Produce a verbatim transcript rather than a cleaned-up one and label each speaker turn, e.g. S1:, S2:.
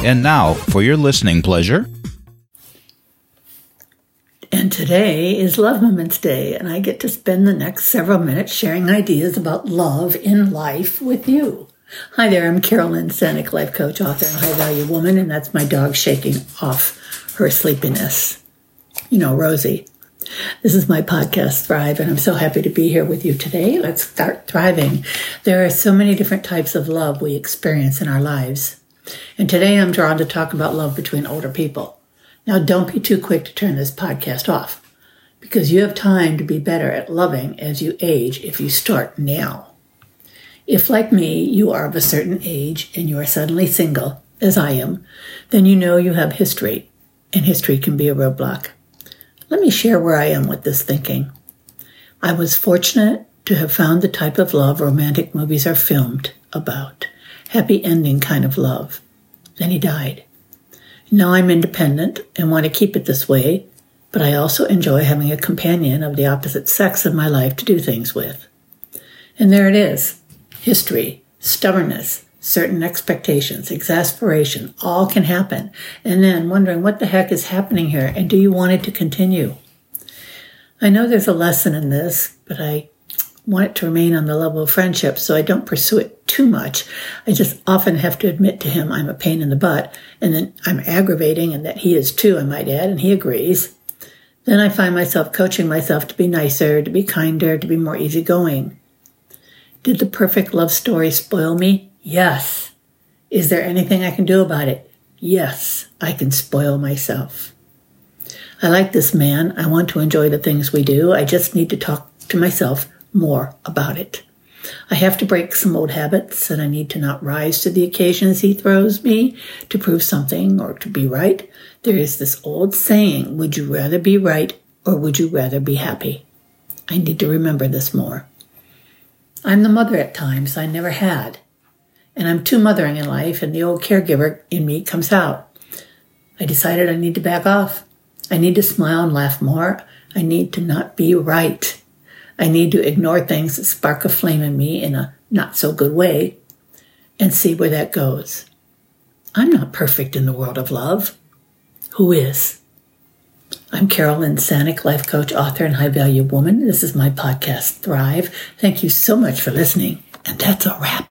S1: And now, for your listening pleasure.
S2: And today is Love Moments Day, and I get to spend the next several minutes sharing ideas about love in life with you. Hi there, I'm Carolyn Sanic, life coach, author, and high-value woman, and that's my dog shaking off her sleepiness. You know, Rosie. This is my podcast, Thrive, and I'm so happy to be here with you today. Let's start thriving. There are so many different types of love we experience in our lives. And today I'm drawn to talk about love between older people. Now, don't be too quick to turn this podcast off, because you have time to be better at loving as you age if you start now. If, like me, you are of a certain age and you are suddenly single, as I am, then you know you have history, and history can be a roadblock. Let me share where I am with this thinking. I was fortunate to have found the type of love romantic movies are filmed about. Happy ending kind of love. Then he died. Now I'm independent and want to keep it this way, but I also enjoy having a companion of the opposite sex in my life to do things with. And there it is. History, stubbornness, certain expectations, exasperation, all can happen. And then wondering what the heck is happening here, and do you want it to continue? I know there's a lesson in this, but I want it to remain on the level of friendship, so I don't pursue it too much. I just often have to admit to him I'm a pain in the butt, and then I'm aggravating, and that he is too, I might add, and he agrees. Then I find myself coaching myself to be nicer, to be kinder, to be more easygoing. Did the perfect love story spoil me? Yes. Is there anything I can do about it? Yes, I can spoil myself. I like this man. I want to enjoy the things we do. I just need to talk to myself more about it. I have to break some old habits, and I need to not rise to the occasions he throws me to prove something or to be right. There is this old saying, would you rather be right or would you rather be happy? I need to remember this more. I'm the mother at times I never had. And I'm too mothering in life, and the old caregiver in me comes out. I decided I need to back off. I need to smile and laugh more. I need to not be right. I need to ignore things that spark a flame in me in a not-so-good way and see where that goes. I'm not perfect in the world of love. Who is? I'm Carolyn Sanic, life coach, author, and high-value woman. This is my podcast, Thrive. Thank you so much for listening, and that's a wrap.